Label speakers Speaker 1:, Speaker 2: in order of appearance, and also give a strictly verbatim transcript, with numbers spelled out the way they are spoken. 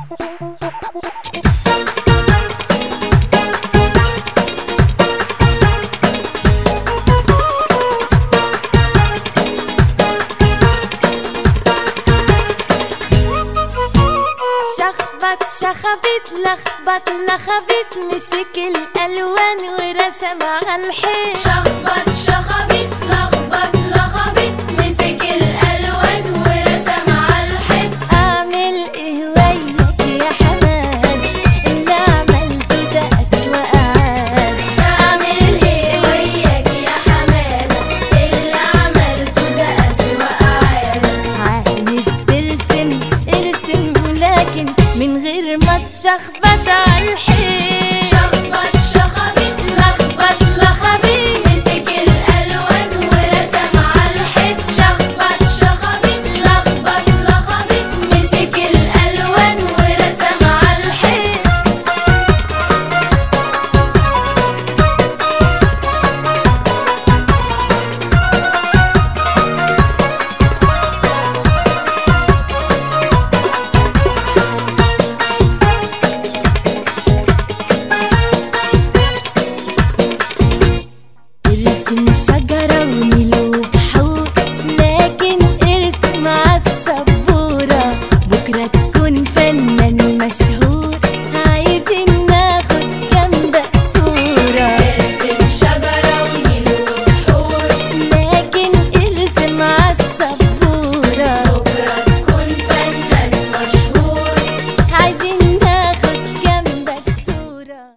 Speaker 1: شخبط شخبط لخبط لخبط مسك الالوان ورسم على الحيط.
Speaker 2: شخبط شخبط لخبط لخبط مسك الالوان ورسم على الحيط.
Speaker 1: اعمل ايه وياك يا حماد اللي عملته ده اسوأ عاد.
Speaker 2: اعمل ايه وياك يا حماد اللي عملته ده اسوأ عاد.
Speaker 1: عايز ترسم ارسم ولكن من غير ما تشخبط على الحيط.